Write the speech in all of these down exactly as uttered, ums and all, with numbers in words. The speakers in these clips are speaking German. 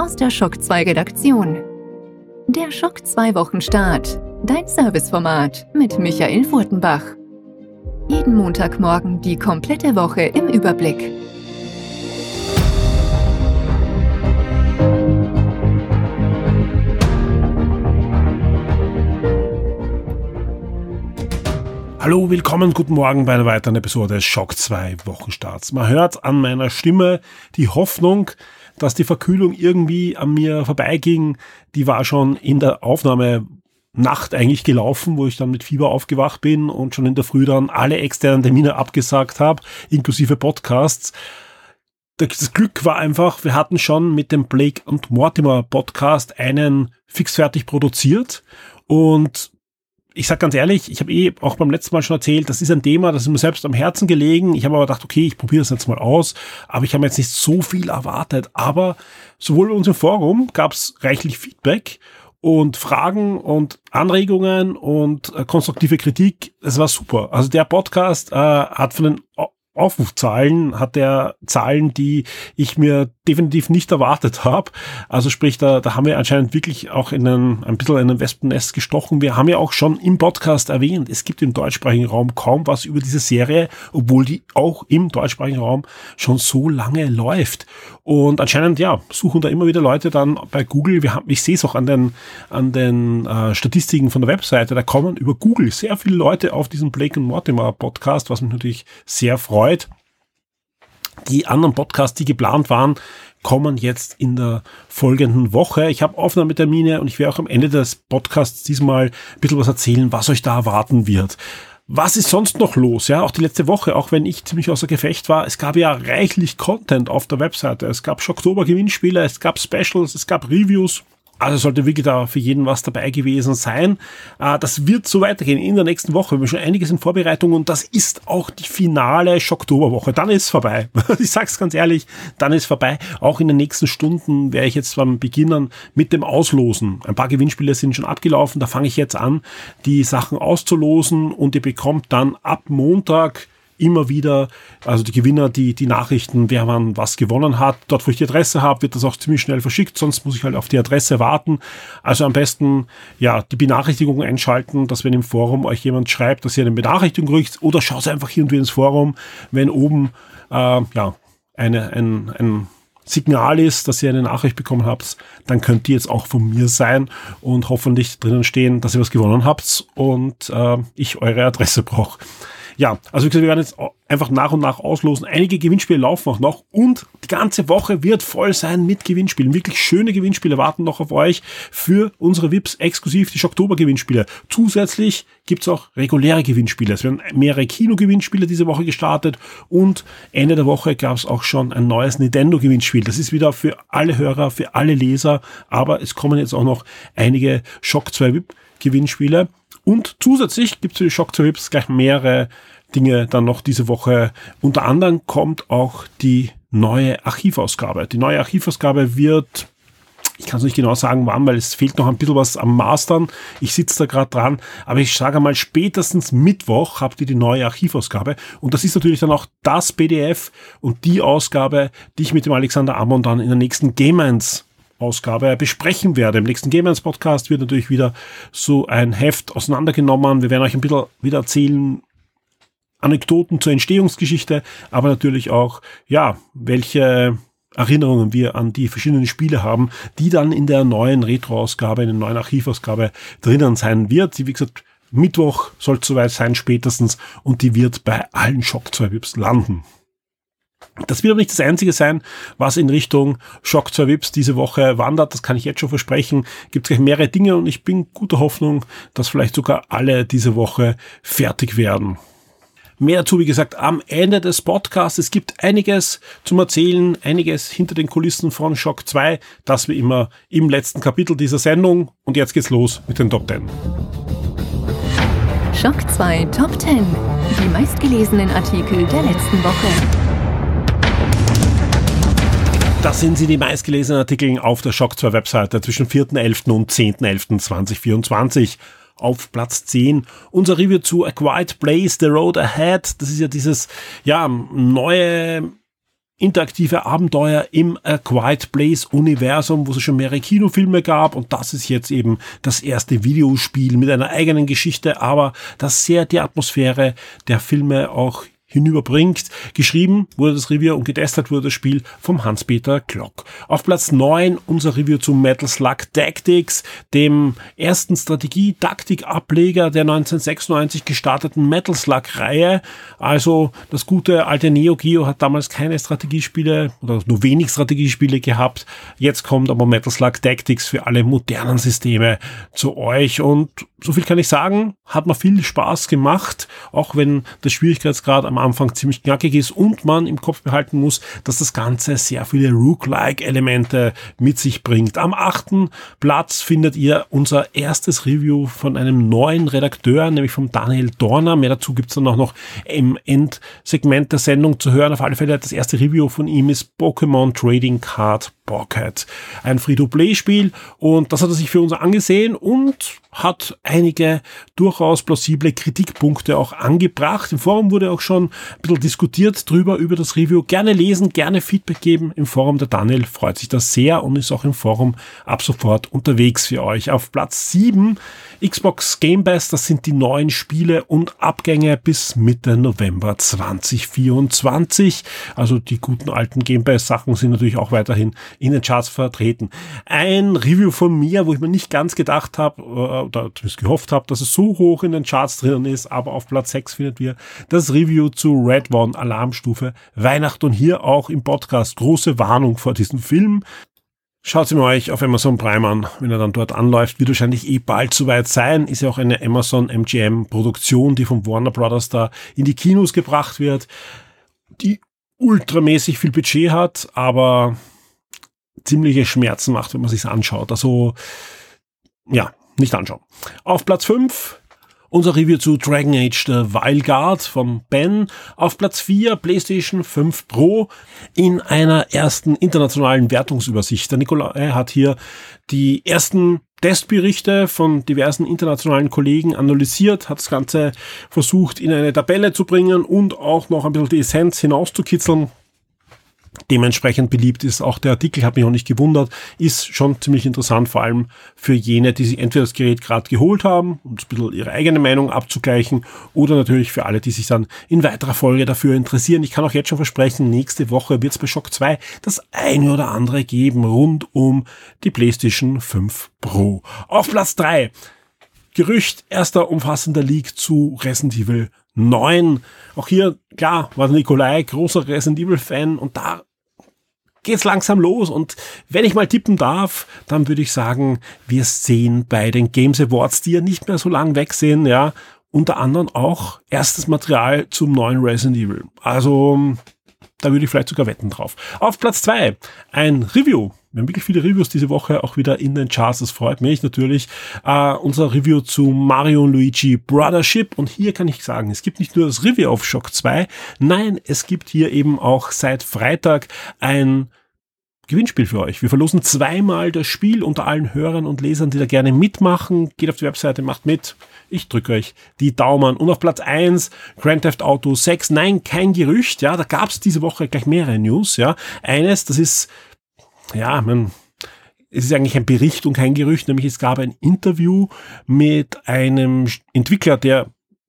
aus der Schock zwei Redaktion. Der Schock zwei Wochenstart, dein Serviceformat mit Michael Furtenbach. Jeden Montagmorgen die komplette Woche im Überblick. Hallo, willkommen, guten Morgen bei einer weiteren Episode des Schock zwei Wochenstarts. Man hört an meiner Stimme die Hoffnung, dass die Verkühlung irgendwie an mir vorbeiging. Die war schon in der Aufnahmenacht eigentlich gelaufen, wo ich dann mit Fieber aufgewacht bin und schon in der Früh dann alle externen Termine abgesagt habe, inklusive Podcasts. Das Glück war einfach, wir hatten schon mit dem Blake und Mortimer Podcast einen fixfertig produziert und ich sag ganz ehrlich, ich habe eh auch beim letzten Mal schon erzählt, das ist ein Thema, das ist mir selbst am Herzen gelegen. Ich habe aber gedacht, okay, ich probiere das jetzt mal aus, aber ich habe jetzt nicht so viel erwartet. Aber sowohl bei uns im Forum gab es reichlich Feedback und Fragen und Anregungen und äh, konstruktive Kritik. Es war super. Also der Podcast äh, hat von den Aufrufzahlen hat er Zahlen, die ich mir definitiv nicht erwartet habe. Also sprich, da, da haben wir anscheinend wirklich auch in ein, ein bisschen in ein Wespennest gestochen. Wir haben ja auch schon im Podcast erwähnt, es gibt im deutschsprachigen Raum kaum was über diese Serie, obwohl die auch im deutschsprachigen Raum schon so lange läuft. Und anscheinend, ja, suchen da immer wieder Leute dann bei Google. Wir haben, ich sehe es auch an den, an den äh, Statistiken von der Webseite, da kommen über Google sehr viele Leute auf diesen Blake und Mortimer Podcast, was mich natürlich sehr freut. Die anderen Podcasts, die geplant waren, kommen jetzt in der folgenden Woche. Ich habe Aufnahmetermine und ich werde auch am Ende des Podcasts diesmal ein bisschen was erzählen, was euch da erwarten wird. Was ist sonst noch los? Ja, auch die letzte Woche, auch wenn ich ziemlich außer Gefecht war, es gab ja reichlich Content auf der Webseite. Es gab Schocktober-Gewinnspiele, es gab Specials, es gab Reviews. Also sollte wirklich da für jeden was dabei gewesen sein. Das wird so weitergehen in der nächsten Woche. Wir haben schon einiges in Vorbereitung und das ist auch die finale Schocktoberwoche. Dann ist vorbei. Ich sag's ganz ehrlich, dann ist vorbei. Auch in den nächsten Stunden werde ich jetzt beim Beginnen mit dem Auslosen. Ein paar Gewinnspiele sind schon abgelaufen. Da fange ich jetzt an, die Sachen auszulosen und ihr bekommt dann ab Montag immer wieder, also die Gewinner, die die Nachrichten, wer man was gewonnen hat. Dort, wo ich die Adresse habe, wird das auch ziemlich schnell verschickt, sonst muss ich halt auf die Adresse warten. Also am besten, ja, die Benachrichtigungen einschalten, dass wenn im Forum euch jemand schreibt, dass ihr eine Benachrichtigung kriegt, oder schaut einfach irgendwie ins Forum, wenn oben, äh, ja, eine, ein, ein Signal ist, dass ihr eine Nachricht bekommen habt, dann könnt die jetzt auch von mir sein und hoffentlich drinnen stehen, dass ihr was gewonnen habt und äh, ich eure Adresse brauche. Ja, also wie gesagt, wir werden jetzt einfach nach und nach auslosen. Einige Gewinnspiele laufen auch noch und die ganze Woche wird voll sein mit Gewinnspielen. Wirklich schöne Gewinnspiele warten noch auf euch für unsere V I Ps, exklusiv die Schocktober-Gewinnspiele. Zusätzlich gibt's auch reguläre Gewinnspiele. Es werden mehrere Kino-Gewinnspiele diese Woche gestartet und Ende der Woche gab's auch schon ein neues Nintendo-Gewinnspiel. Das ist wieder für alle Hörer, für alle Leser, aber es kommen jetzt auch noch einige Schock zwei V I P-Gewinnspiele. Und zusätzlich gibt es für die Schock zwei V I Ps gleich mehrere Dinge dann noch diese Woche. Unter anderem kommt auch die neue Archivausgabe. Die neue Archivausgabe wird, ich kann es nicht genau sagen, wann, weil es fehlt noch ein bisschen was am Mastern. Ich sitze da gerade dran, aber ich sage mal, spätestens Mittwoch habt ihr die neue Archivausgabe. Und das ist natürlich dann auch das P D F und die Ausgabe, die ich mit dem Alexander Amon dann in der nächsten Gameins Ausgabe besprechen werde. Im nächsten Gameins Podcast wird natürlich wieder so ein Heft auseinandergenommen. Wir werden euch ein bisschen wieder erzählen, Anekdoten zur Entstehungsgeschichte, aber natürlich auch, ja, welche Erinnerungen wir an die verschiedenen Spiele haben, die dann in der neuen Retro-Ausgabe, in der neuen Archivausgabe drinnen sein wird. Die, wie gesagt, Mittwoch soll es soweit sein, spätestens, und die wird bei allen Schock zwei V I Ps landen. Das wird aber nicht das Einzige sein, was in Richtung Schock zwei V I Ps diese Woche wandert. Das kann ich jetzt schon versprechen. Gibt es gleich mehrere Dinge und ich bin guter Hoffnung, dass vielleicht sogar alle diese Woche fertig werden. Mehr dazu, wie gesagt, am Ende des Podcasts. Es gibt einiges zum Erzählen, einiges hinter den Kulissen von Schock zwei. Das wie immer im letzten Kapitel dieser Sendung. Und jetzt geht's los mit den Top zehn. Schock zwei Top zehn. Die meistgelesenen Artikel der letzten Woche. Das sind sie, die meistgelesenen Artikel auf der Schock zwei Webseite zwischen vierten elften und zehnten elften zweitausendvierundzwanzig. Auf Platz zehn unser Review zu A Quiet Place, The Road Ahead. Das ist ja dieses, ja, neue interaktive Abenteuer im A Quiet Place Universum, wo es schon mehrere Kinofilme gab, und das ist jetzt eben das erste Videospiel mit einer eigenen Geschichte, aber das sehr die Atmosphäre der Filme auch hinüberbringt. Geschrieben wurde das Review und getestet wurde das Spiel vom Hans-Peter Glock. Auf Platz neun unser Review zu Metal Slug Tactics, dem ersten Strategie-Taktik-Ableger der neunzehnhundertsechsundneunzig gestarteten Metal Slug-Reihe. Also das gute alte Neo Geo hat damals keine Strategiespiele oder nur wenig Strategiespiele gehabt. Jetzt kommt aber Metal Slug Tactics für alle modernen Systeme zu euch, und so viel kann ich sagen, hat mir viel Spaß gemacht, auch wenn der Schwierigkeitsgrad am Anfang ziemlich knackig ist und man im Kopf behalten muss, dass das Ganze sehr viele Roguelike-Elemente mit sich bringt. Am achten Platz findet ihr unser erstes Review von einem neuen Redakteur, nämlich vom Daniel Dorner. Mehr dazu gibt's dann auch noch im Endsegment der Sendung zu hören. Auf alle Fälle das erste Review von ihm ist Pokémon Trading Card Pocket. Ein Free-to-Play-Spiel, und das hat er sich für uns angesehen und hat einige durchaus plausible Kritikpunkte auch angebracht. Im Forum wurde auch schon ein bisschen diskutiert drüber, über das Review. Gerne lesen, gerne Feedback geben im Forum. Der Daniel freut sich das sehr und ist auch im Forum ab sofort unterwegs für euch. Auf Platz sieben Xbox Game Pass, das sind die neuen Spiele und Abgänge bis Mitte November zwanzig vierundzwanzig. Also die guten alten Game Pass Sachen sind natürlich auch weiterhin in den Charts vertreten. Ein Review von mir, wo ich mir nicht ganz gedacht habe, oder zumindest gehofft habe, dass es so hoch in den Charts drinnen ist, aber auf Platz sechs findet wir das Review zu Red One Alarmstufe Weihnachten, und hier auch im Podcast große Warnung vor diesem Film. Schaut ihn euch auf Amazon Prime an, wenn er dann dort anläuft, wird wahrscheinlich eh bald soweit sein. Ist ja auch eine Amazon M G M Produktion, die von Warner Brothers da in die Kinos gebracht wird, die ultramäßig viel Budget hat, aber ziemliche Schmerzen macht, wenn man sich's anschaut. Also, ja, nicht anschauen. Auf Platz fünf unser Review zu Dragon Age The Wild Guard von Ben. Auf Platz vier PlayStation fünf Pro in einer ersten internationalen Wertungsübersicht. Der Nikolai hat hier die ersten Testberichte von diversen internationalen Kollegen analysiert, hat das Ganze versucht in eine Tabelle zu bringen und auch noch ein bisschen die Essenz hinauszukitzeln. Dementsprechend beliebt ist auch der Artikel, hat mich auch nicht gewundert, ist schon ziemlich interessant, vor allem für jene, die sich entweder das Gerät gerade geholt haben, um ein bisschen ihre eigene Meinung abzugleichen, oder natürlich für alle, die sich dann in weiterer Folge dafür interessieren. Ich kann auch jetzt schon versprechen, nächste Woche wird es bei Shock zwei das eine oder andere geben rund um die PlayStation fünf Pro. Auf Platz drei Gerücht, erster umfassender Leak zu Resident Evil neun. Auch hier, klar, war Nikolai großer Resident Evil Fan, und da geht's langsam los, und wenn ich mal tippen darf, dann würde ich sagen, wir sehen bei den Games Awards, die ja nicht mehr so lang weg sind, ja, unter anderem auch erstes Material zum neuen Resident Evil. Also, da würde ich vielleicht sogar wetten drauf. Auf Platz zwei ein Review. Wir haben wirklich viele Reviews diese Woche auch wieder in den Charts. Das freut mich natürlich. Uh, unser Review zu Mario und Luigi Brothership. Und hier kann ich sagen, es gibt nicht nur das Review auf Shock zwei. Nein, es gibt hier eben auch seit Freitag ein Gewinnspiel für euch. Wir verlosen zweimal das Spiel unter allen Hörern und Lesern, die da gerne mitmachen. Geht auf die Webseite, macht mit. Ich drücke euch die Daumen. Und auf Platz eins Grand Theft Auto sechs. Nein, kein Gerücht. Ja, da gab es diese Woche gleich mehrere News. Ja, eines, das ist, ja, man, es ist eigentlich ein Bericht und kein Gerücht. Nämlich es gab ein Interview mit einem Entwickler, der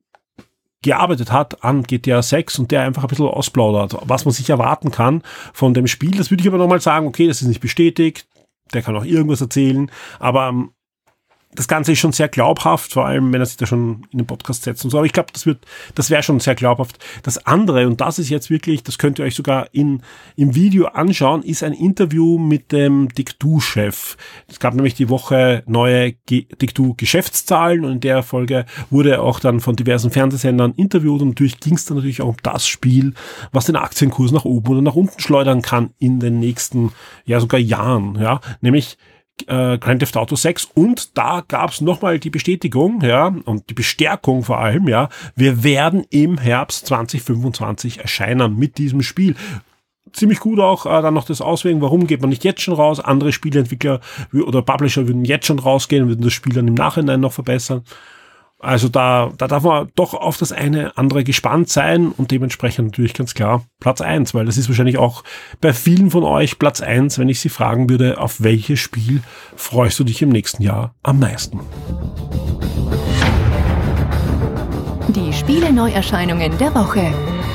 gearbeitet hat an G T A sechs und der einfach ein bisschen ausplaudert, was man sich erwarten kann von dem Spiel. Das würde ich aber nochmal sagen, okay, das ist nicht bestätigt, der kann auch irgendwas erzählen, aber das Ganze ist schon sehr glaubhaft, vor allem wenn er sich da schon in den Podcast setzt und so. Aber ich glaube, das wird, das wäre schon sehr glaubhaft. Das andere, und das ist jetzt wirklich, das könnt ihr euch sogar in, im Video anschauen, ist ein Interview mit dem Take-Two-Chef. Es gab nämlich die Woche neue Take-Two-Geschäftszahlen, und in der Folge wurde er auch dann von diversen Fernsehsendern interviewt, und natürlich ging es dann natürlich auch um das Spiel, was den Aktienkurs nach oben oder nach unten schleudern kann in den nächsten, ja sogar Jahren, ja, nämlich Grand Theft Auto sechs, und da gab's nochmal die Bestätigung, ja, und die Bestärkung vor allem, ja, wir werden im Herbst zwanzig fünfundzwanzig erscheinen mit diesem Spiel. Ziemlich gut auch äh, dann noch das Auswählen, warum geht man nicht jetzt schon raus? Andere Spieleentwickler oder Publisher würden jetzt schon rausgehen und würden das Spiel dann im Nachhinein noch verbessern. Also da, da darf man doch auf das eine andere gespannt sein und dementsprechend natürlich ganz klar Platz eins, weil das ist wahrscheinlich auch bei vielen von euch Platz eins, wenn ich sie fragen würde, auf welches Spiel freust du dich im nächsten Jahr am meisten? Die Spiele-Neuerscheinungen der Woche.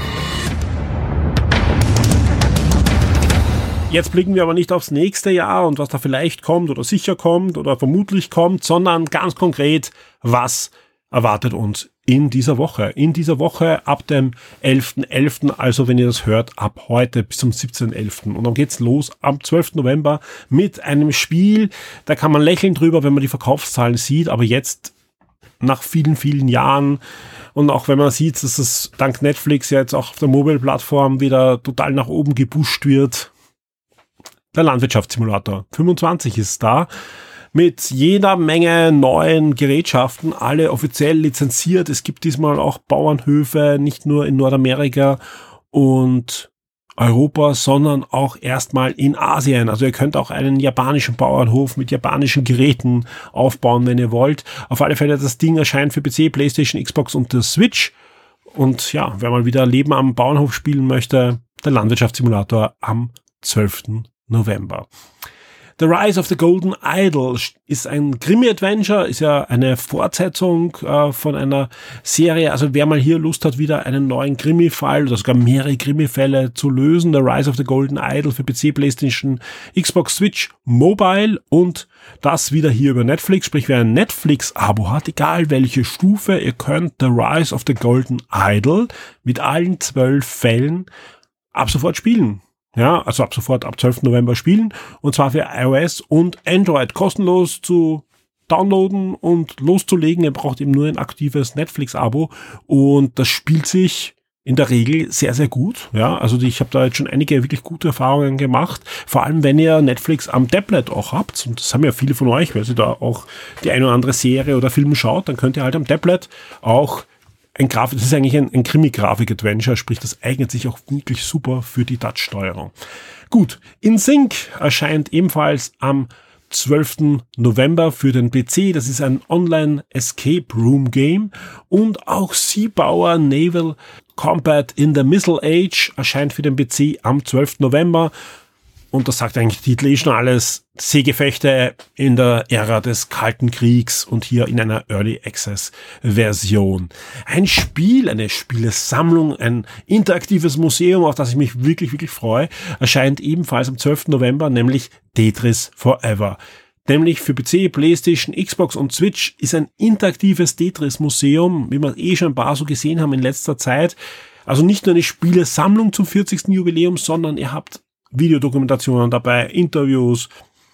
Jetzt blicken wir aber nicht aufs nächste Jahr und was da vielleicht kommt oder sicher kommt oder vermutlich kommt, sondern ganz konkret, was erwartet uns in dieser Woche. In dieser Woche ab dem elften elften, also wenn ihr das hört, ab heute bis zum siebzehnten elften Und dann geht's los am zwölften November mit einem Spiel, da kann man lächeln drüber, wenn man die Verkaufszahlen sieht, aber jetzt nach vielen, vielen Jahren und auch wenn man sieht, dass es dank Netflix jetzt auch auf der Mobile-Plattform wieder total nach oben gepusht wird, der Landwirtschaftssimulator fünfundzwanzig ist da. Mit jeder Menge neuen Gerätschaften, alle offiziell lizenziert. Es gibt diesmal auch Bauernhöfe, nicht nur in Nordamerika und Europa, sondern auch erstmal in Asien. Also ihr könnt auch einen japanischen Bauernhof mit japanischen Geräten aufbauen, wenn ihr wollt. Auf alle Fälle, das Ding erscheint für P C, PlayStation, Xbox und der Switch. Und ja, wer mal wieder Leben am Bauernhof spielen möchte, der Landwirtschaftssimulator am zwölften November. The Rise of the Golden Idol ist ein Krimi-Adventure, ist ja eine Fortsetzung äh, von einer Serie. Also wer mal hier Lust hat, wieder einen neuen Krimi-Fall oder sogar mehrere Krimi-Fälle zu lösen, The Rise of the Golden Idol für P C, PlayStation, Xbox, Switch, Mobile und das wieder hier über Netflix. Sprich, wer ein Netflix-Abo hat, egal welche Stufe, ihr könnt The Rise of the Golden Idol mit allen zwölf Fällen ab sofort spielen. Ja, also ab sofort ab zwölften November spielen und zwar für iOS und Android kostenlos zu downloaden und loszulegen. Ihr braucht eben nur ein aktives Netflix-Abo und das spielt sich in der Regel sehr, sehr gut. Ja, also ich habe da jetzt schon einige wirklich gute Erfahrungen gemacht, vor allem wenn ihr Netflix am Tablet auch habt und das haben ja viele von euch, weil sie da auch die eine oder andere Serie oder Film schaut, dann könnt ihr halt am Tablet auch Ein Grafik, das ist eigentlich ein, ein Krimi-Grafik-Adventure, sprich, das eignet sich auch wirklich super für die Touch-Steuerung. Gut, InSync erscheint ebenfalls am zwölften November für den P C. Das ist ein Online-Escape-Room-Game und auch Seabauer Naval Combat in the Missile Age erscheint für den P C am zwölften November. Und das sagt eigentlich die Titel eh schon alles. Seegefechte in der Ära des Kalten Kriegs und hier in einer Early Access Version. Ein Spiel, eine Spielesammlung, ein interaktives Museum, auf das ich mich wirklich, wirklich freue, erscheint ebenfalls am zwölften November, nämlich Tetris Forever. Nämlich für P C, PlayStation, Xbox und Switch ist ein interaktives Tetris-Museum, wie wir eh schon ein paar so gesehen haben in letzter Zeit. Also nicht nur eine Spielesammlung zum vierzigsten Jubiläum, sondern ihr habt Videodokumentationen dabei, Interviews,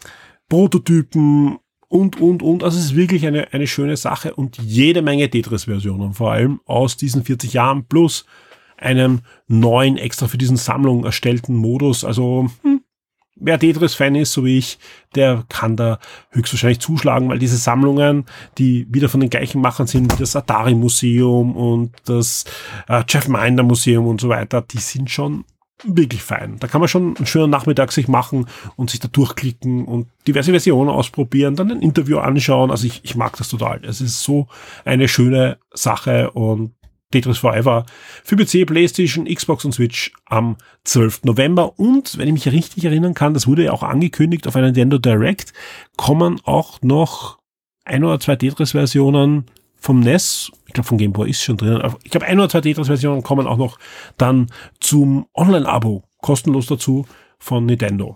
Prototypen und, und, und. Also es ist wirklich eine, eine schöne Sache und jede Menge Tetris-Versionen, vor allem aus diesen vierzig Jahren plus einem neuen, extra für diesen Sammlung erstellten Modus. Also hm, wer Tetris-Fan ist, so wie ich, der kann da höchstwahrscheinlich zuschlagen, weil diese Sammlungen, die wieder von den gleichen Machern sind, wie das Atari-Museum und das äh, Jeff Minder-Museum und so weiter, die sind schon wirklich fein. Da kann man schon einen schönen Nachmittag sich machen und sich da durchklicken und diverse Versionen ausprobieren, dann ein Interview anschauen. Also ich, ich mag das total. Es ist so eine schöne Sache und Tetris Forever für P C, PlayStation, Xbox und Switch am zwölften November. Und wenn ich mich richtig erinnern kann, das wurde ja auch angekündigt auf einer Nintendo Direct, kommen auch noch ein oder zwei Tetris-Versionen vom N E S, ich glaube vom Game Boy ist schon drin, ich glaube ein oder zwei Tetris-Versionen kommen auch noch dann zum Online-Abo, kostenlos dazu von Nintendo.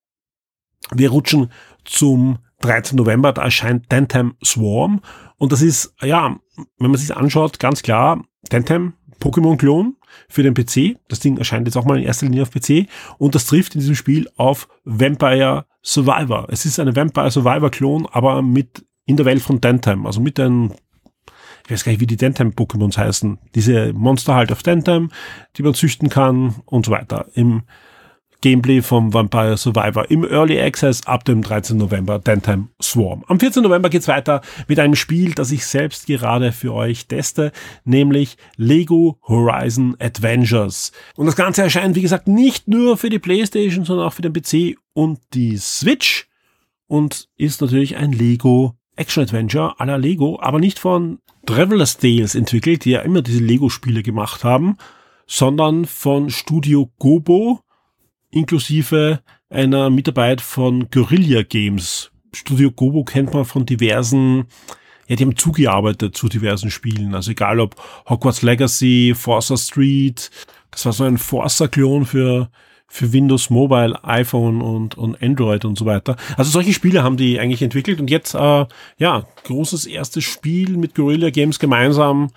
Wir rutschen zum dreizehnten November, da erscheint Dentam Swarm und das ist, ja, wenn man sich anschaut, ganz klar, Dentam, Pokémon-Klon für den P C, das Ding erscheint jetzt auch mal in erster Linie auf P C und das trifft in diesem Spiel auf Vampire Survivor. Es ist eine Vampire Survivor-Klon, aber mit in der Welt von Dentam, also mit den ich weiß gar nicht, wie die Dentam-Pokémons heißen. Diese Monster halt auf Dentam, die man züchten kann und so weiter. Im Gameplay vom Vampire Survivor im Early Access ab dem dreizehnten November Dentam Swarm. Am vierzehnten November geht's weiter mit einem Spiel, das ich selbst gerade für euch teste, nämlich Lego Horizon Adventures. Und das Ganze erscheint, wie gesagt, nicht nur für die PlayStation, sondern auch für den P C und die Switch und ist natürlich ein Lego Action-Adventure à la Lego, aber nicht von Traveler's Tales entwickelt, die ja immer diese Lego-Spiele gemacht haben, sondern von Studio Gobo, inklusive einer Mitarbeit von Guerrilla Games. Studio Gobo kennt man von diversen, ja, die haben zugearbeitet zu diversen Spielen. Also egal ob Hogwarts Legacy, Forza Street, das war so ein Forza-Klon für für Windows Mobile, iPhone und, und Android und so weiter. Also solche Spiele haben die eigentlich entwickelt und jetzt, äh, ja, großes erstes Spiel mit Guerrilla Games gemeinsam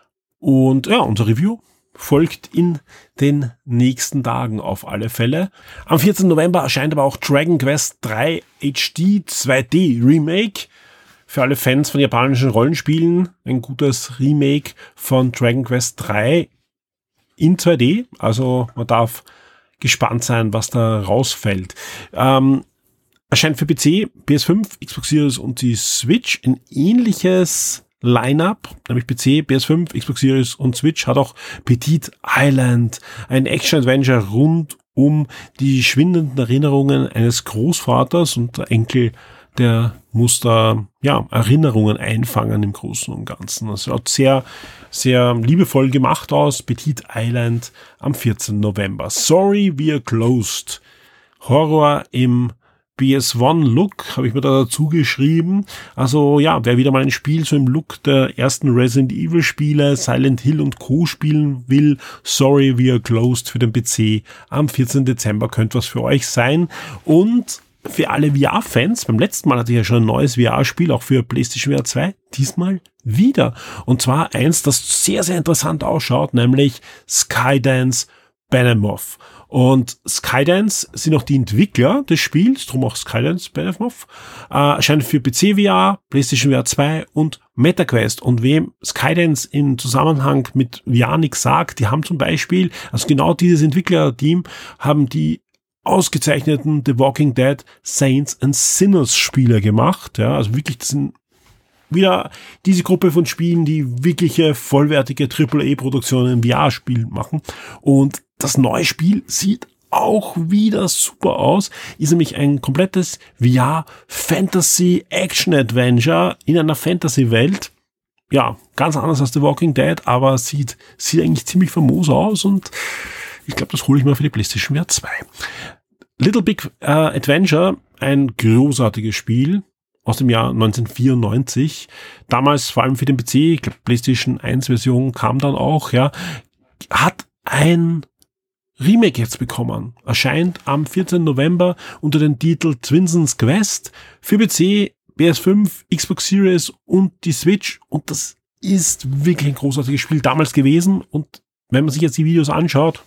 und ja, unser Review folgt in den nächsten Tagen auf alle Fälle. Am vierzehnten November erscheint aber auch Dragon Quest drei H D zwei D Remake. Für alle Fans von japanischen Rollenspielen ein gutes Remake von Dragon Quest drei in zwei D. Also man darf gespannt sein, was da rausfällt. Ähm, erscheint für P C, P S fünf, Xbox Series und die Switch ein ähnliches Line-Up, nämlich P C, P S fünf, Xbox Series und Switch hat auch Petit Island, ein Action-Adventure rund um die schwindenden Erinnerungen eines Großvaters und der Enkel, der muss da, ja, Erinnerungen einfangen im Großen und Ganzen. Das schaut sehr, sehr liebevoll gemacht aus. Petit Island am vierzehnten November. Sorry, we are closed. Horror im P S eins Look habe ich mir da dazu geschrieben. Also ja, wer wieder mal ein Spiel so im Look der ersten Resident Evil Spiele, Silent Hill und Co. spielen will, Sorry, we are closed für den P C am vierzehnten Dezember könnte was für euch sein. Und für alle V R-Fans, beim letzten Mal hatte ich ja schon ein neues V R-Spiel, auch für PlayStation V R zwei, diesmal wieder. Und zwar eins, das sehr, sehr interessant ausschaut, nämlich Skydance Behemoth. Und Skydance sind auch die Entwickler des Spiels, drum auch Skydance Behemoth, äh, erscheint für P C V R, PlayStation V R zwei und MetaQuest. Und wem Skydance im Zusammenhang mit V R nichts sagt, die haben zum Beispiel, also genau dieses Entwicklerteam, haben die ausgezeichneten The Walking Dead Saints and Sinners Spiele gemacht. Ja, also wirklich, das sind wieder diese Gruppe von Spielen, die wirkliche vollwertige Triple A Produktionen im V R-Spiel machen. Und das neue Spiel sieht auch wieder super aus. Ist nämlich ein komplettes V R Fantasy Action Adventure in einer Fantasy-Welt. Ja, ganz anders als The Walking Dead, aber sieht, sieht eigentlich ziemlich famos aus und ich glaube, das hole ich mal für die PlayStation V R zwei. Little Big äh, Adventure, ein großartiges Spiel aus dem Jahr neunzehnhundertvierundneunzig. Damals vor allem für den P C, ich glaube PlayStation eins Version kam dann auch, ja, hat ein Remake jetzt bekommen. Erscheint am vierzehnten November unter dem Titel Twinson's Quest für P C, P S fünf, Xbox Series und die Switch. Und das ist wirklich ein großartiges Spiel damals gewesen. Und wenn man sich jetzt die Videos anschaut,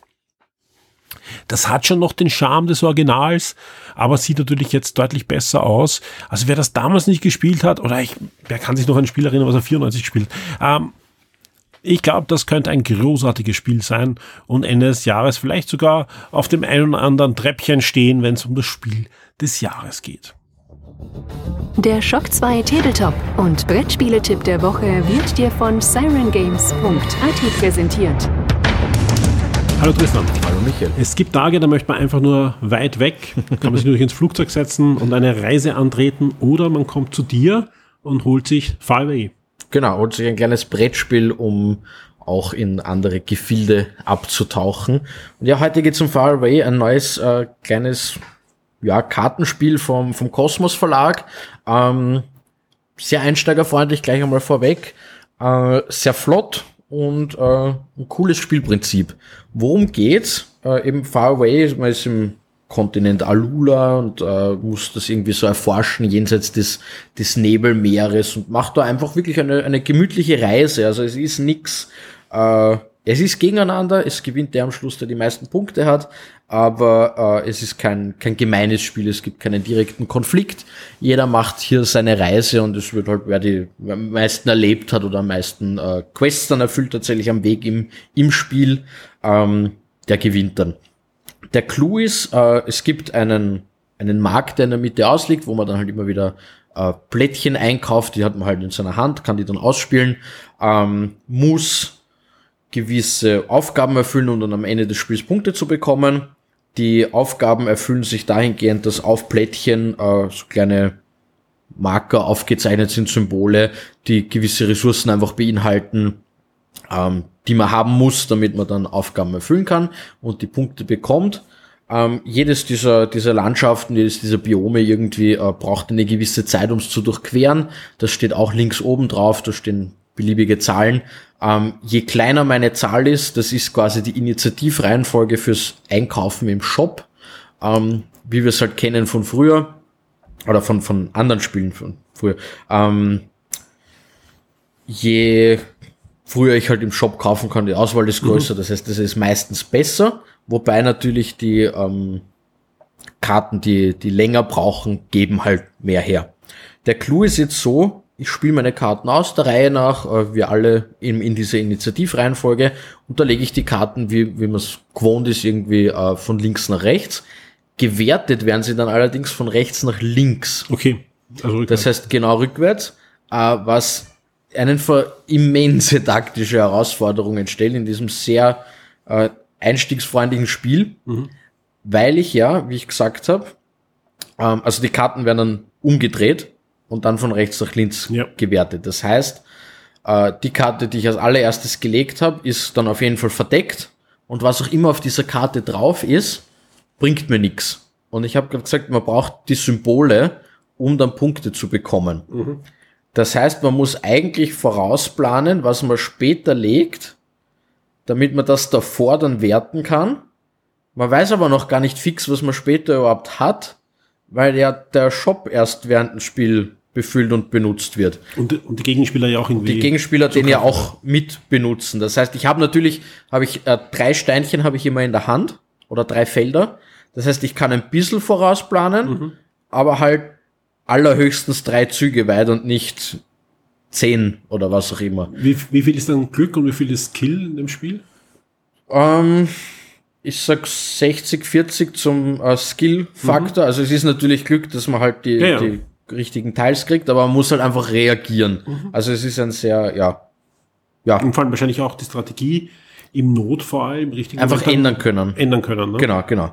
das hat schon noch den Charme des Originals, aber sieht natürlich jetzt deutlich besser aus. Also wer das damals nicht gespielt hat, oder ich, wer kann sich noch an ein Spiel erinnern, was er vierundneunzig spielt, ähm, ich glaube, das könnte ein großartiges Spiel sein und Ende des Jahres vielleicht sogar auf dem einen oder anderen Treppchen stehen, wenn es um das Spiel des Jahres geht. Der Shock zwei Tabletop und Brettspieletipp der Woche wird dir von siren games punkt a t präsentiert. Hallo Tristan. Hallo Michael. Es gibt Tage, da möchte man einfach nur weit weg, kann man sich natürlich ins Flugzeug setzen und eine Reise antreten oder man kommt zu dir und holt sich Far Away. Genau, holt sich ein kleines Brettspiel, um auch in andere Gefilde abzutauchen. Und ja, heute geht's um Far Away, ein neues äh, kleines ja, Kartenspiel vom vom Kosmos Verlag. Ähm, sehr einsteigerfreundlich, gleich einmal vorweg. Äh, sehr flott. Und äh, ein cooles Spielprinzip. Worum geht's? Äh, eben Far Away, man ist im Kontinent Alula und äh, muss das irgendwie so erforschen, jenseits des des Nebelmeeres und macht da einfach wirklich eine eine gemütliche Reise. Also es ist nix, äh, es ist gegeneinander, es gewinnt der am Schluss, der die meisten Punkte hat, aber äh, es ist kein kein gemeines Spiel, es gibt keinen direkten Konflikt. Jeder macht hier seine Reise und es wird halt, wer die am meisten erlebt hat oder am meisten äh, Quests dann erfüllt tatsächlich am Weg im im Spiel, ähm, der gewinnt dann. Der Clou ist, äh, es gibt einen einen Markt, der in der Mitte ausliegt, wo man dann halt immer wieder äh, Plättchen einkauft, die hat man halt in seiner Hand, kann die dann ausspielen, ähm, muss gewisse Aufgaben erfüllen, um dann am Ende des Spiels Punkte zu bekommen. Die Aufgaben erfüllen sich dahingehend, dass auf Plättchen äh, so kleine Marker aufgezeichnet sind, Symbole, die gewisse Ressourcen einfach beinhalten, ähm, die man haben muss, damit man dann Aufgaben erfüllen kann und die Punkte bekommt. Ähm, jedes dieser, dieser Landschaften, jedes dieser Biome irgendwie äh, braucht eine gewisse Zeit, um es zu durchqueren. Das steht auch links oben drauf, da stehen beliebige Zahlen. Ähm, je kleiner meine Zahl ist, das ist quasi die Initiativreihenfolge fürs Einkaufen im Shop, ähm, wie wir es halt kennen von früher oder von, von anderen Spielen von früher. Ähm, je früher ich halt im Shop kaufen kann, die Auswahl ist größer, mhm. das heißt, das ist meistens besser. Wobei natürlich die ähm, Karten, die die länger brauchen, geben halt mehr her. Der Clou ist jetzt so, ich spiele meine Karten aus, der Reihe nach, äh, wir alle in, in dieser Initiativreihenfolge, und da lege ich die Karten, wie, wie man es gewohnt ist, irgendwie äh, von links nach rechts. Gewertet werden sie dann allerdings von rechts nach links. Okay. Also rückwärts. Das heißt genau rückwärts, äh, was einen für immense taktische Herausforderungen stellt in diesem sehr äh, einstiegsfreundlichen Spiel, mhm. weil ich ja, wie ich gesagt habe, ähm, also die Karten werden dann umgedreht und dann von rechts nach links ja. gewertet. Das heißt, äh, die Karte, die ich als allererstes gelegt habe, ist dann auf jeden Fall verdeckt und was auch immer auf dieser Karte drauf ist, bringt mir nichts. Und ich habe gerade gesagt, man braucht die Symbole, um dann Punkte zu bekommen. Mhm. Das heißt, man muss eigentlich vorausplanen, was man später legt, damit man das davor dann werten kann. Man weiß aber noch gar nicht fix, was man später überhaupt hat, weil ja der Shop erst während dem Spiel befüllt und benutzt wird. Und, und die Gegenspieler ja auch irgendwie... Die Gegenspieler den ja auch mit benutzen. Das heißt, ich habe natürlich, habe ich äh, drei Steinchen habe ich immer in der Hand oder drei Felder. Das heißt, ich kann ein bisschen vorausplanen, mhm. aber halt allerhöchstens drei Züge weit und nicht zehn oder was auch immer. Wie, wie viel ist dann Glück und wie viel ist Skill in dem Spiel? Ähm, ich sag sechzig vierzig zum äh, Skill-Faktor. Mhm. Also es ist natürlich Glück, dass man halt die, ja, ja. die richtigen Teils kriegt, aber man muss halt einfach reagieren. Mhm. Also es ist ein sehr, ja, ja. Und vor allem wahrscheinlich auch die Strategie im Notfall, im richtigen einfach Moment ändern können. Ändern können, ne? Genau, genau.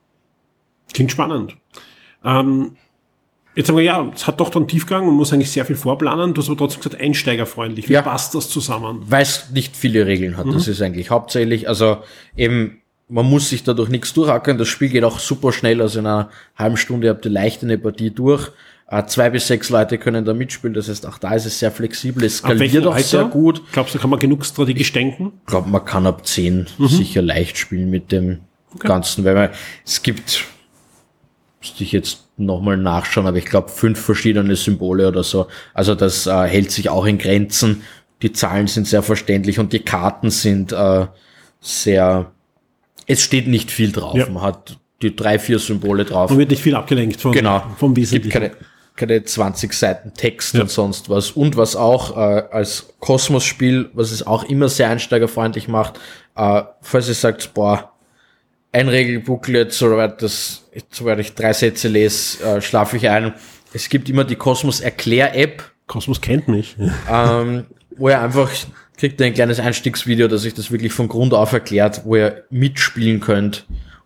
Klingt spannend. Ähm, Jetzt sagen wir, ja, es hat doch dann Tiefgang, man muss eigentlich sehr viel vorplanen. Du hast aber trotzdem gesagt, einsteigerfreundlich. Wie ja. passt das zusammen? Weil es nicht viele Regeln hat. Mhm. Das ist eigentlich hauptsächlich, also eben, man muss sich dadurch nichts durchackern. Das Spiel geht auch super schnell, also in einer halben Stunde habt ihr leicht eine Partie durch. Äh, zwei bis sechs Leute können da mitspielen, das heißt, auch da ist es sehr flexibel, es skaliert auch sehr gut. Glaubst du, kann man genug strategisch denken? Ich glaube, man kann ab zehn mhm. sicher leicht spielen mit dem okay. Ganzen, weil man, es gibt, müsste ich jetzt nochmal nachschauen, aber ich glaube fünf verschiedene Symbole oder so. Also das äh, hält sich auch in Grenzen. Die Zahlen sind sehr verständlich und die Karten sind äh, sehr, es steht nicht viel drauf. Ja. Man hat die drei, vier Symbole drauf. Man wird nicht viel abgelenkt von, genau. vom Wesentlichen. Es gibt keine, keine zwanzig Seiten Text ja. und sonst was. Und was auch äh, als Kosmos-Spiel, was es auch immer sehr einsteigerfreundlich macht, äh, falls ihr sagt, boah, ein Regelbooklet, soweit das, soweit ich drei Sätze lese, äh, schlafe ich ein. Es gibt immer die Kosmos Erklär-App. Kosmos kennt mich. Ähm, wo ihr einfach, kriegt ein kleines Einstiegsvideo, das euch das wirklich von Grund auf erklärt, wo ihr mitspielen könnt.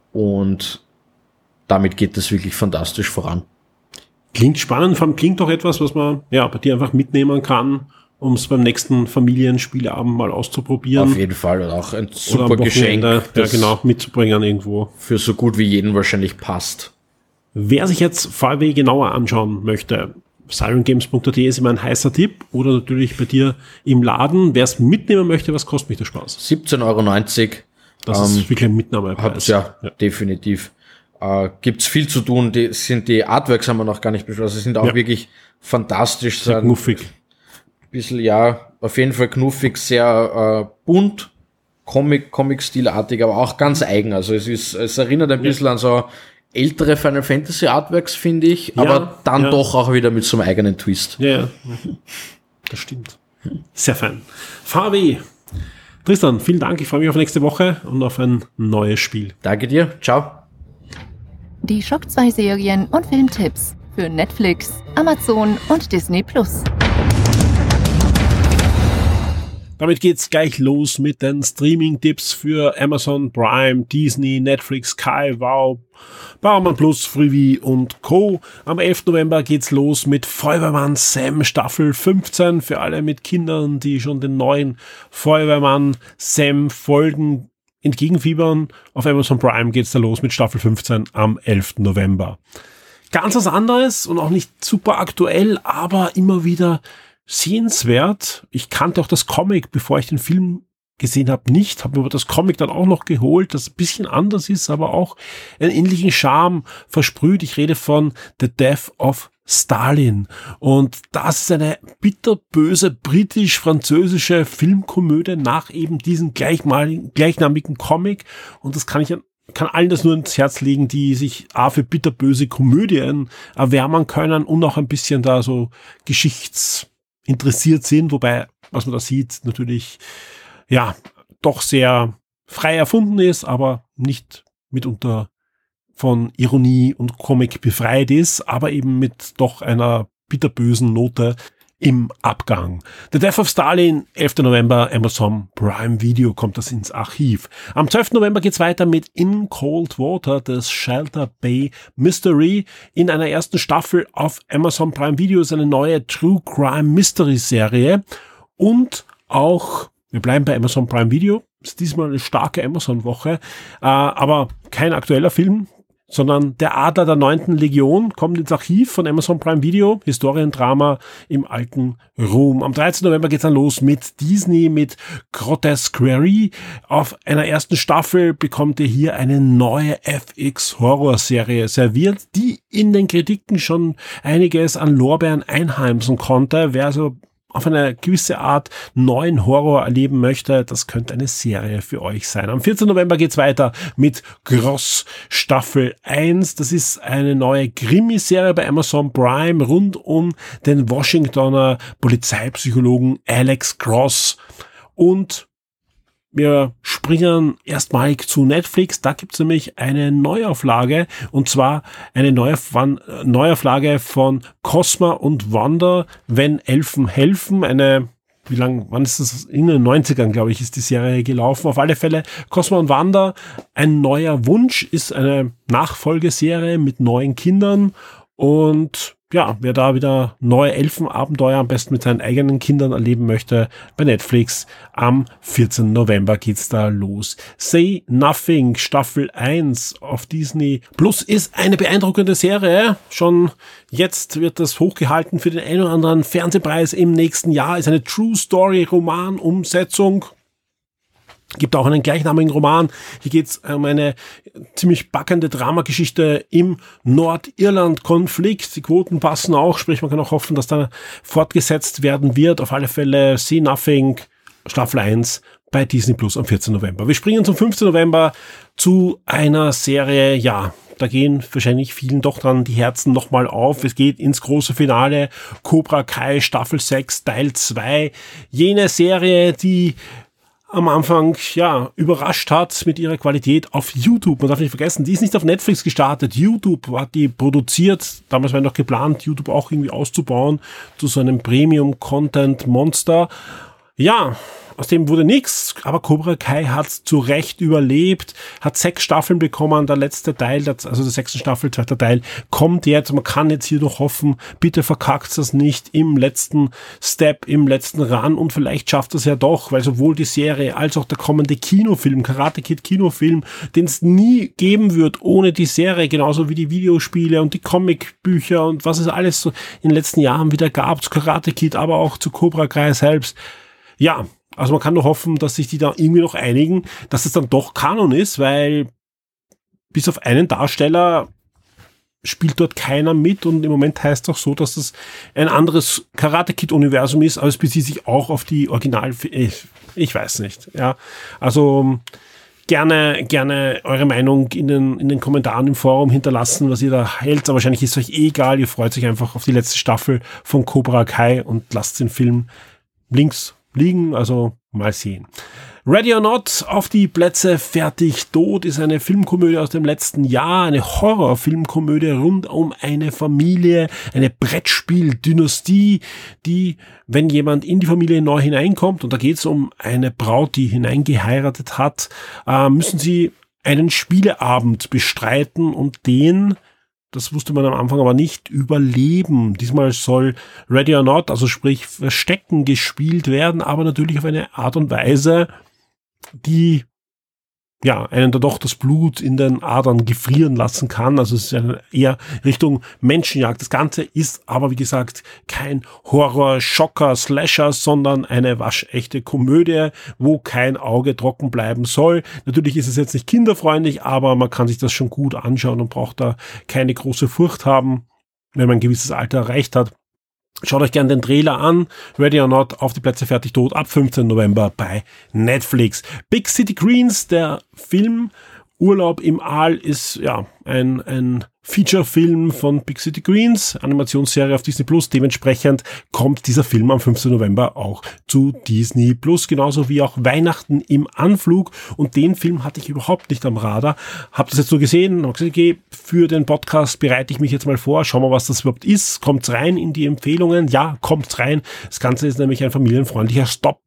Und damit geht das wirklich fantastisch voran. Klingt spannend, vor allem klingt doch etwas, was man ja bei dir einfach mitnehmen kann, um es beim nächsten Familienspielabend mal auszuprobieren. Auf jeden Fall, und auch ein super Geschenk, ja, genau, mitzubringen irgendwo. Für so gut wie jeden wahrscheinlich passt. Wer sich jetzt V W genauer anschauen möchte, siren games punkt a t ist immer ein heißer Tipp, oder natürlich bei dir im Laden. Wer es mitnehmen möchte, was kostet mich der Spaß? siebzehn Euro neunzig. Das ähm, ist wirklich ein Mitnahmepreis. Ja, ja, definitiv. Äh, gibt's viel zu tun. Die sind die Artworks haben wir noch gar nicht beschlossen. Sie sind auch ja. wirklich fantastisch. Sehr knuffig. Bisschen, ja, auf jeden Fall knuffig, sehr äh, bunt, Comic, Comic-Stilartig, aber auch ganz eigen. Also es ist, es erinnert ein bisschen ja. an so ältere Final Fantasy Artworks, finde ich, ja, aber dann ja. doch auch wieder mit so einem eigenen Twist. Ja, das stimmt. Sehr fein. V W. Tristan, vielen Dank. Ich freue mich auf nächste Woche und auf ein neues Spiel. Danke dir. Ciao. Die Shock zwei Serien und Filmtipps für Netflix, Amazon und Disney Plus. Damit geht's gleich los mit den Streaming-Tipps für Amazon Prime, Disney, Netflix, Sky, Wow, Paramount Plus, Freevee und Co. Am elften November geht's los mit Feuerwehrmann Sam Staffel fünfzehn für alle mit Kindern, die schon den neuen Feuerwehrmann Sam Folgen entgegenfiebern. Auf Amazon Prime geht's da los mit Staffel fünfzehn am elften November. Ganz was anderes und auch nicht super aktuell, aber immer wieder sehenswert. Ich kannte auch das Comic, bevor ich den Film gesehen habe, nicht. Habe mir aber das Comic dann auch noch geholt, das ein bisschen anders ist, aber auch einen ähnlichen Charme versprüht. Ich rede von The Death of Stalin. Und das ist eine bitterböse britisch-französische Filmkomödie nach eben diesem gleichmaligen, gleichnamigen Comic. Und das kann ich an kann allen das nur ins Herz legen, die sich A für bitterböse Komödien erwärmen können und auch ein bisschen da so geschichtsinteressiert sind, wobei, was man da sieht, natürlich, ja, doch sehr frei erfunden ist, aber nicht mitunter von Ironie und Comic befreit ist, aber eben mit doch einer bitterbösen Note im Abgang. The Death of Stalin, elften November, Amazon Prime Video kommt das ins Archiv. Am zwölften November geht's weiter mit In Cold Water, das Shelter Bay Mystery. In einer ersten Staffel auf Amazon Prime Video ist eine neue True Crime Mystery Serie. Und auch, wir bleiben bei Amazon Prime Video, ist diesmal eine starke Amazon-Woche, äh, aber kein aktueller Film, sondern Der Adler der neunten Legion kommt ins Archiv von Amazon Prime Video, Historiendrama im alten Rom. Am dreizehnten November geht's dann los mit Disney, mit Grotesquerie. Auf einer ersten Staffel bekommt ihr hier eine neue F X-Horrorserie serviert, die in den Kritiken schon einiges an Lorbeeren einheimsen konnte. Wer also auf eine gewisse Art neuen Horror erleben möchte, das könnte eine Serie für euch sein. Am vierzehnten November geht's weiter mit Gross Staffel eins. Das ist eine neue Krimiserie bei Amazon Prime rund um den Washingtoner Polizeipsychologen Alex Cross. Und wir springen erstmalig zu Netflix. Da gibt's nämlich eine Neuauflage, und zwar eine Neuauflage von Cosma und Wanda, wenn Elfen helfen. Eine, wie lang, wann ist das? In den neunzigern, glaube ich, ist die Serie gelaufen. Auf alle Fälle Cosma und Wanda, ein neuer Wunsch, ist eine Nachfolgeserie mit neuen Kindern. Und ja, wer da wieder neue Elfenabenteuer am besten mit seinen eigenen Kindern erleben möchte, bei Netflix am vierzehnten November geht's da los. Say Nothing, Staffel eins auf Disney Plus ist eine beeindruckende Serie. Schon jetzt wird das hochgehalten für den einen oder anderen Fernsehpreis im nächsten Jahr. Ist eine True Story Roman-Umsetzung. Gibt auch einen gleichnamigen Roman. Hier geht's um eine ziemlich packende Dramageschichte im Nordirland-Konflikt. Die Quoten passen auch, sprich man kann auch hoffen, dass da fortgesetzt werden wird. Auf alle Fälle Say Nothing, Staffel eins bei Disney Plus am vierzehnten November. Wir springen zum fünfzehnten November zu einer Serie, ja, da gehen wahrscheinlich vielen doch dran die Herzen nochmal auf. Es geht ins große Finale. Cobra Kai Staffel sechs Teil zwei. Jene Serie, die am Anfang, ja, überrascht hat mit ihrer Qualität auf YouTube. Man darf nicht vergessen, die ist nicht auf Netflix gestartet. YouTube hat die produziert. Damals war noch geplant, YouTube auch irgendwie auszubauen zu so einem Premium-Content-Monster. Ja, aus dem wurde nichts, aber Cobra Kai hat zu Recht überlebt, hat sechs Staffeln bekommen, der letzte Teil, also der sechsten Staffel, zweiter Teil, kommt jetzt, man kann jetzt hier noch hoffen, bitte verkackt das nicht im letzten Step, im letzten Run, und vielleicht schafft es ja doch, weil sowohl die Serie als auch der kommende Kinofilm, Karate Kid Kinofilm, den es nie geben wird ohne die Serie, genauso wie die Videospiele und die Comicbücher und was es alles so in den letzten Jahren wieder gab, zu Karate Kid, aber auch zu Cobra Kai selbst. Ja, also man kann nur hoffen, dass sich die da irgendwie noch einigen, dass es dann doch Kanon ist, weil bis auf einen Darsteller spielt dort keiner mit, und im Moment heißt es auch so, dass das ein anderes Karate-Kid-Universum ist, aber es bezieht sich auch auf die Original... Ich, ich weiß nicht, ja. Also gerne gerne eure Meinung in den, in den Kommentaren im Forum hinterlassen, was ihr da hält, aber wahrscheinlich ist es euch eh egal, ihr freut euch einfach auf die letzte Staffel von Cobra Kai und lasst den Film links liegen, also mal sehen. Ready or Not, auf die Plätze fertig tot ist eine Filmkomödie aus dem letzten Jahr, eine Horrorfilmkomödie rund um eine Familie, eine Brettspiel-Dynastie, die, wenn jemand in die Familie neu hineinkommt, und da geht es um eine Braut, die hineingeheiratet hat, äh, müssen sie einen Spieleabend bestreiten und den, das wusste man am Anfang aber nicht, überleben. Diesmal soll Ready or Not, also sprich Verstecken, gespielt werden, aber natürlich auf eine Art und Weise, die ja einen da doch das Blut in den Adern gefrieren lassen kann. Also es ist eine eher Richtung Menschenjagd. Das Ganze ist aber, wie gesagt, kein Horror, Schocker, Slasher, sondern eine waschechte Komödie, wo kein Auge trocken bleiben soll. Natürlich ist es jetzt nicht kinderfreundlich, aber man kann sich das schon gut anschauen und braucht da keine große Furcht haben, wenn man ein gewisses Alter erreicht hat. Schaut euch gerne den Trailer an. Ready or Not, auf die Plätze fertig tot, ab fünfzehnten November bei Netflix. Big City Greens, der Film Urlaub im Aal, ist ja ein, ein Feature-Film von Big City Greens, Animationsserie auf Disney Plus. Dementsprechend kommt dieser Film am fünfzehnten November auch zu Disney Plus, genauso wie auch Weihnachten im Anflug. Und den Film hatte ich überhaupt nicht am Radar. Hab das jetzt so gesehen, hab gesagt, okay, für den Podcast bereite ich mich jetzt mal vor, schauen wir, was das überhaupt ist. Kommt's rein in die Empfehlungen? Ja, kommt's rein. Das Ganze ist nämlich ein familienfreundlicher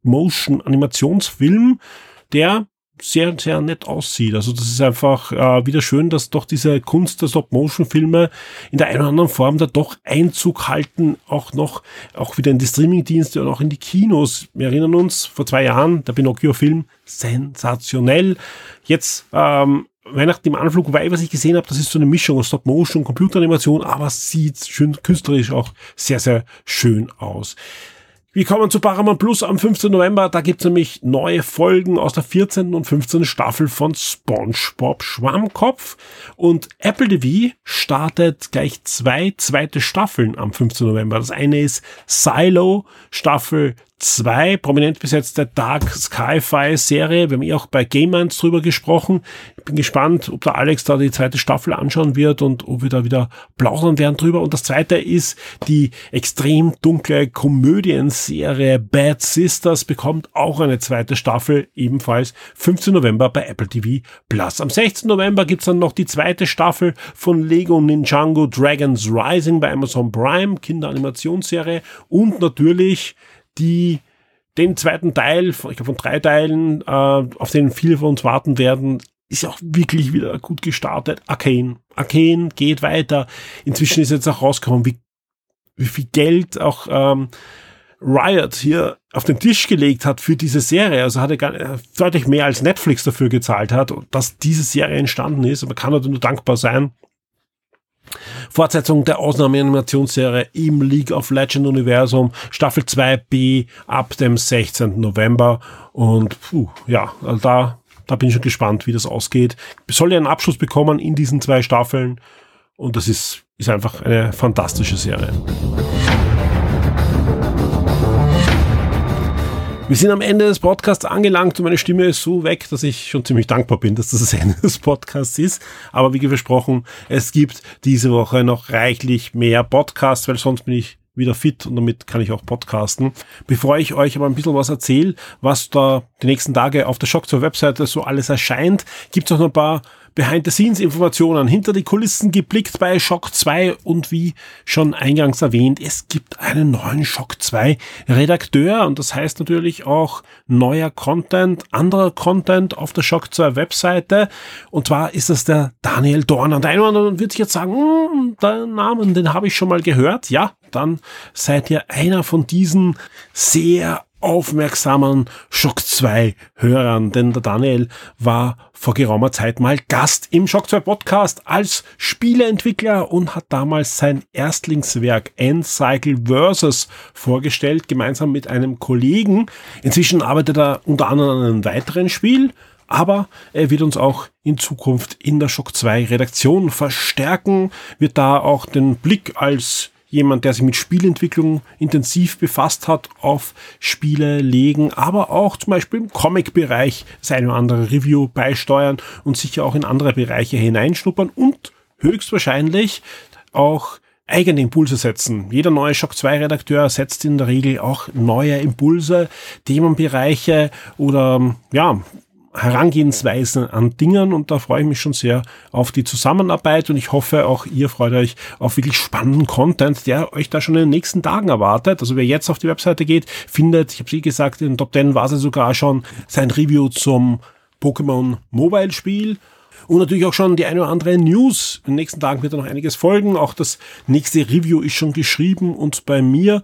Stop-Motion-Animationsfilm, der sehr, sehr nett aussieht. Also das ist einfach äh, wieder schön, dass doch diese Kunst der Stop-Motion-Filme in der einen oder anderen Form da doch Einzug halten, auch noch, auch wieder in die Streaming-Dienste und auch in die Kinos. Wir erinnern uns, vor zwei Jahren, der Pinocchio-Film, sensationell. Jetzt ähm, Weihnachten im Anflug, wobei, was ich gesehen habe, das ist so eine Mischung aus Stop-Motion und Computeranimation, aber sieht schön künstlerisch auch sehr, sehr schön aus. Wir kommen zu Paramount Plus am fünfzehnten November. Da gibt's nämlich neue Folgen aus der vierzehnten und fünfzehnten Staffel von SpongeBob Schwammkopf. Und Apple T V startet gleich zwei zweite Staffeln am fünfzehnten November. Das eine ist Silo, Staffel zwei, prominent besetzte Dark Sci-Fi-Serie. Wir haben eh auch bei Game Minds drüber gesprochen. Ich bin gespannt, ob der Alex da die zweite Staffel anschauen wird und ob wir da wieder plaudern werden drüber. Und das zweite ist die extrem dunkle Komödienserie Bad Sisters, bekommt auch eine zweite Staffel, ebenfalls fünfzehnten November bei Apple T V Plus. Am sechzehnten November gibt's dann noch die zweite Staffel von Lego Ninjago Dragons Rising bei Amazon Prime, Kinderanimationsserie, und natürlich die den zweiten Teil, ich glaube von drei Teilen, äh, auf den viele von uns warten werden, ist ja auch wirklich wieder gut gestartet. Arcane. Arcane geht weiter. Inzwischen ist jetzt auch rausgekommen, wie, wie viel Geld auch ähm, Riot hier auf den Tisch gelegt hat für diese Serie. Also hat er gar, äh, deutlich mehr als Netflix dafür gezahlt hat, dass diese Serie entstanden ist. Man kann halt nur dankbar sein. Fortsetzung der Ausnahmeanimationsserie im League of Legends Universum, Staffel zwei b ab dem sechzehnten November. Und puh, ja, also da, da bin ich schon gespannt, wie das ausgeht. Soll ja einen Abschluss bekommen in diesen zwei Staffeln. Und das ist, ist einfach eine fantastische Serie. Wir sind am Ende des Podcasts angelangt und meine Stimme ist so weg, dass ich schon ziemlich dankbar bin, dass das das Ende des Podcasts ist. Aber wie versprochen, es gibt diese Woche noch reichlich mehr Podcasts, weil sonst bin ich wieder fit und damit kann ich auch podcasten. Bevor ich euch aber ein bisschen was erzähle, was da die nächsten Tage auf der Shock zwei Webseite so alles erscheint, gibt es auch noch ein paar Behind-the-Scenes-Informationen, hinter die Kulissen geblickt bei Shock zwei, und wie schon eingangs erwähnt, es gibt einen neuen Shock zwei Redakteur, und das heißt natürlich auch neuer Content, anderer Content auf der Shock zwei Webseite, und zwar ist das der Daniel Dorner. Und der eine oder andere wird sich jetzt sagen, hm, den Namen, den habe ich schon mal gehört. Ja, dann seid ihr einer von diesen sehr aufmerksamen Shock zwei Hörern, denn der Daniel war vor geraumer Zeit mal Gast im Shock zwei Podcast als Spieleentwickler und hat damals sein Erstlingswerk N-Cycle Versus vorgestellt, gemeinsam mit einem Kollegen. Inzwischen arbeitet er unter anderem an einem weiteren Spiel, aber er wird uns auch in Zukunft in der Shock zwei Redaktion verstärken, wird da auch den Blick als jemand, der sich mit Spielentwicklung intensiv befasst hat, auf Spiele legen, aber auch zum Beispiel im Comic-Bereich seine oder andere Review beisteuern und sicher auch in andere Bereiche hineinschnuppern und höchstwahrscheinlich auch eigene Impulse setzen. Jeder neue Shock zwei Redakteur setzt in der Regel auch neue Impulse, Themenbereiche oder ja, Herangehensweisen an Dingen, und da freue ich mich schon sehr auf die Zusammenarbeit, und ich hoffe, auch ihr freut euch auf wirklich spannenden Content, der euch da schon in den nächsten Tagen erwartet. Also wer jetzt auf die Webseite geht, findet, ich habe sie gesagt, in den Top zehn war es sogar schon, sein Review zum Pokémon Mobile Spiel. Und natürlich auch schon die eine oder andere News. In den nächsten Tagen wird da noch einiges folgen. Auch das nächste Review ist schon geschrieben und bei mir.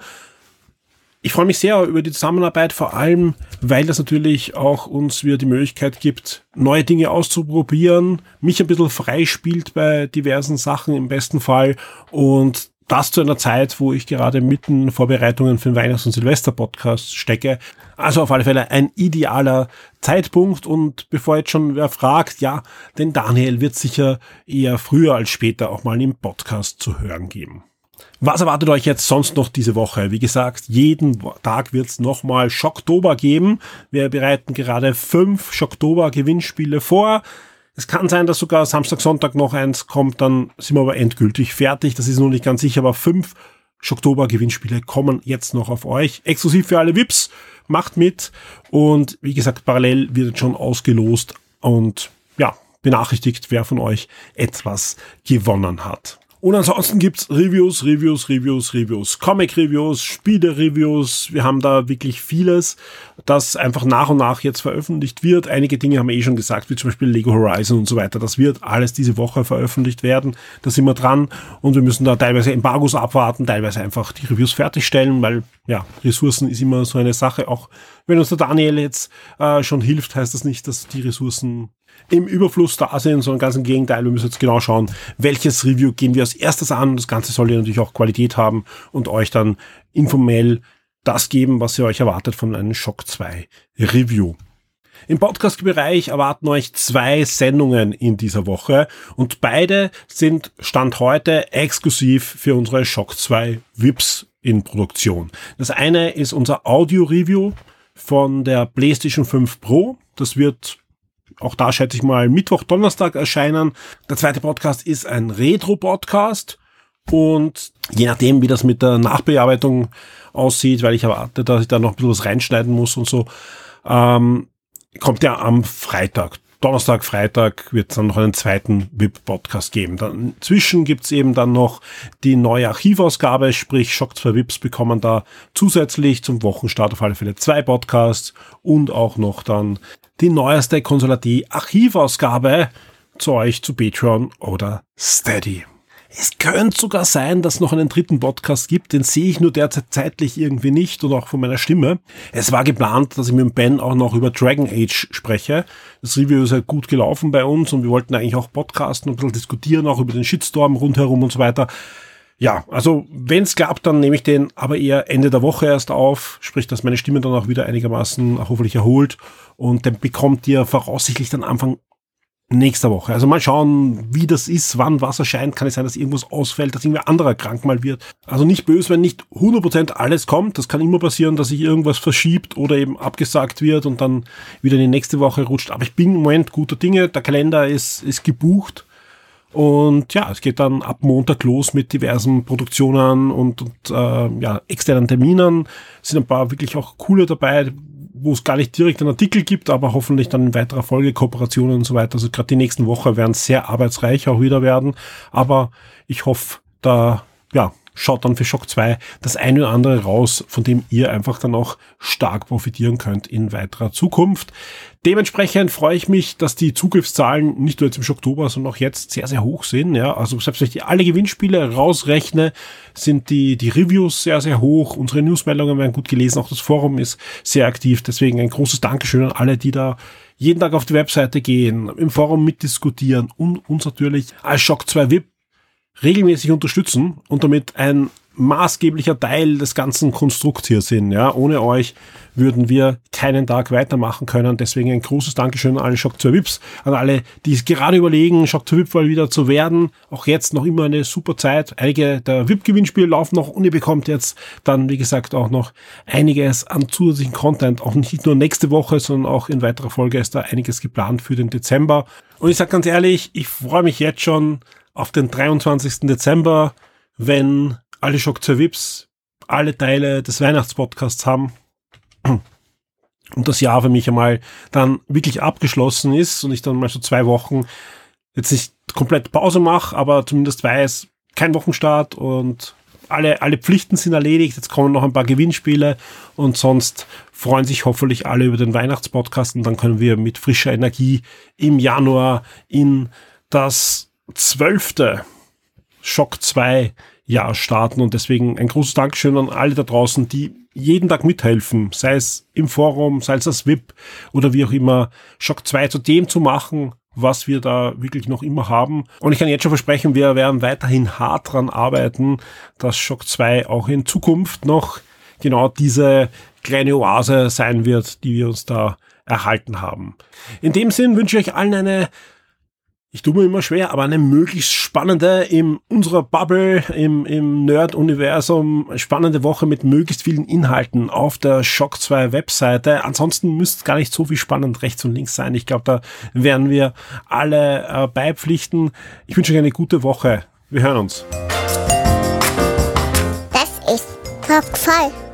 Ich freue mich sehr über die Zusammenarbeit, vor allem, weil das natürlich auch uns wieder die Möglichkeit gibt, neue Dinge auszuprobieren, mich ein bisschen freispielt bei diversen Sachen im besten Fall, und das zu einer Zeit, wo ich gerade mitten Vorbereitungen für den Weihnachts- und Silvester-Podcast stecke. Also auf alle Fälle ein idealer Zeitpunkt, und bevor jetzt schon wer fragt, ja, den Daniel wird sicher eher früher als später auch mal im Podcast zu hören geben. Was erwartet euch jetzt sonst noch diese Woche? Wie gesagt, jeden Tag wird es nochmal Schocktober geben. Wir bereiten gerade fünf Schocktober-Gewinnspiele vor. Es kann sein, dass sogar Samstag, Sonntag noch eins kommt, dann sind wir aber endgültig fertig. Das ist noch nicht ganz sicher, aber fünf Schocktober-Gewinnspiele kommen jetzt noch auf euch. Exklusiv für alle V I Ps. Macht mit. Und wie gesagt, parallel wird schon ausgelost und ja, benachrichtigt, wer von euch etwas gewonnen hat. Und ansonsten gibt's Reviews, Reviews, Reviews, Reviews, Comic-Reviews, Spiele-Reviews. Wir haben da wirklich vieles, das einfach nach und nach jetzt veröffentlicht wird. Einige Dinge haben wir eh schon gesagt, wie zum Beispiel Lego Horizon und so weiter. Das wird alles diese Woche veröffentlicht werden. Da sind wir dran, und wir müssen da teilweise Embargos abwarten, teilweise einfach die Reviews fertigstellen, weil ja, Ressourcen ist immer so eine Sache. Auch wenn uns der Daniel jetzt äh, schon hilft, heißt das nicht, dass die Ressourcen im Überfluss da sind, sondern ganz im Gegenteil. Wir müssen jetzt genau schauen, welches Review gehen wir als erstes an. Das Ganze soll ja natürlich auch Qualität haben und euch dann informell das geben, was ihr euch erwartet von einem Shock zwei Review. Im Podcast-Bereich erwarten euch zwei Sendungen in dieser Woche, und beide sind Stand heute exklusiv für unsere Shock zwei V I Ps in Produktion. Das eine ist unser Audio-Review von der PlayStation fünf Pro. Das wird auch da, schätze ich mal, Mittwoch, Donnerstag erscheinen. Der zweite Podcast ist ein Retro-Podcast, und je nachdem, wie das mit der Nachbearbeitung aussieht, weil ich erwarte, dass ich da noch ein bisschen was reinschneiden muss und so, ähm, kommt ja am Freitag. Donnerstag, Freitag wird es dann noch einen zweiten V I P-Podcast geben. Dazwischen gibt es eben dann noch die neue Archivausgabe, sprich Shock zwei V I Ps bekommen da zusätzlich zum Wochenstart auf alle Fälle zwei Podcasts und auch noch dann die neueste Konsolat.de Archivausgabe zu euch zu Patreon oder Steady. Es könnte sogar sein, dass es noch einen dritten Podcast gibt, den sehe ich nur derzeit zeitlich irgendwie nicht, und auch von meiner Stimme. Es war geplant, dass ich mit Ben auch noch über Dragon Age spreche. Das Review ist halt gut gelaufen bei uns, und wir wollten eigentlich auch podcasten und ein bisschen diskutieren, auch über den Shitstorm rundherum und so weiter. Ja, also wenn es klappt, dann nehme ich den aber eher Ende der Woche erst auf, sprich, dass meine Stimme dann auch wieder einigermaßen hoffentlich erholt, und dann bekommt ihr voraussichtlich dann Anfang nächster Woche. Also mal schauen, wie das ist, wann was erscheint. Kann es sein, dass irgendwas ausfällt, dass irgendwer anderer krank mal wird. Also nicht böse, wenn nicht hundert Prozent alles kommt. Das kann immer passieren, dass sich irgendwas verschiebt oder eben abgesagt wird und dann wieder in die nächste Woche rutscht. Aber ich bin im Moment guter Dinge. Der Kalender ist, ist gebucht. Und ja, es geht dann ab Montag los mit diversen Produktionen und, und äh, ja, externen Terminen. Es sind ein paar wirklich auch coole dabei, wo es gar nicht direkt einen Artikel gibt, aber hoffentlich dann in weiterer Folge Kooperationen und so weiter. Also gerade die nächsten Wochen werden sehr arbeitsreich auch wieder werden. Aber ich hoffe, da ja schaut dann für Shock zwei das eine oder andere raus, von dem ihr einfach dann auch stark profitieren könnt in weiterer Zukunft. Dementsprechend freue ich mich, dass die Zugriffszahlen nicht nur jetzt im Schocktober, sondern auch jetzt sehr, sehr hoch sind. Ja, also selbst wenn ich die alle Gewinnspiele rausrechne, sind die, die Reviews sehr, sehr hoch. Unsere Newsmeldungen werden gut gelesen. Auch das Forum ist sehr aktiv. Deswegen ein großes Dankeschön an alle, die da jeden Tag auf die Webseite gehen, im Forum mitdiskutieren und uns natürlich als Shock zwei V I P regelmäßig unterstützen und damit ein maßgeblicher Teil des ganzen Konstrukts hier sind. Ja, ohne euch würden wir keinen Tag weitermachen können. Deswegen ein großes Dankeschön an alle Shock zwei V I Ps, an alle, die es gerade überlegen, Shock zwei V I P mal wieder zu werden. Auch jetzt noch immer eine super Zeit. Einige der V I P-Gewinnspiele laufen noch und ihr bekommt jetzt dann, wie gesagt, auch noch einiges an zusätzlichen Content. Auch nicht nur nächste Woche, sondern auch in weiterer Folge ist da einiges geplant für den Dezember. Und ich sage ganz ehrlich, ich freue mich jetzt schon auf den dreiundzwanzigsten Dezember, wenn alle Schock zwei V I Ps alle Teile des Weihnachtspodcasts haben und das Jahr für mich einmal dann wirklich abgeschlossen ist und ich dann mal so zwei Wochen jetzt nicht komplett Pause mache, aber zumindest weiß, kein Wochenstart und alle, alle Pflichten sind erledigt. Jetzt kommen noch ein paar Gewinnspiele und sonst freuen sich hoffentlich alle über den Weihnachtspodcast und dann können wir mit frischer Energie im Januar in das zwölfte Schock zwei Jahr starten und deswegen ein großes Dankeschön an alle da draußen, die jeden Tag mithelfen, sei es im Forum, sei es als V I P oder wie auch immer, Schock zwei zu dem zu machen, was wir da wirklich noch immer haben. Und ich kann jetzt schon versprechen, wir werden weiterhin hart dran arbeiten, dass Schock zwei auch in Zukunft noch genau diese kleine Oase sein wird, die wir uns da erhalten haben. In dem Sinn wünsche ich euch allen eine, ich tue mir immer schwer, aber eine möglichst spannende, in unserer Bubble, im, im Nerd-Universum, spannende Woche mit möglichst vielen Inhalten auf der Schock zwei Webseite. Ansonsten müsste gar nicht so viel spannend rechts und links sein. Ich glaube, da werden wir alle äh, beipflichten. Ich wünsche euch eine gute Woche. Wir hören uns. Das ist Kopf voll.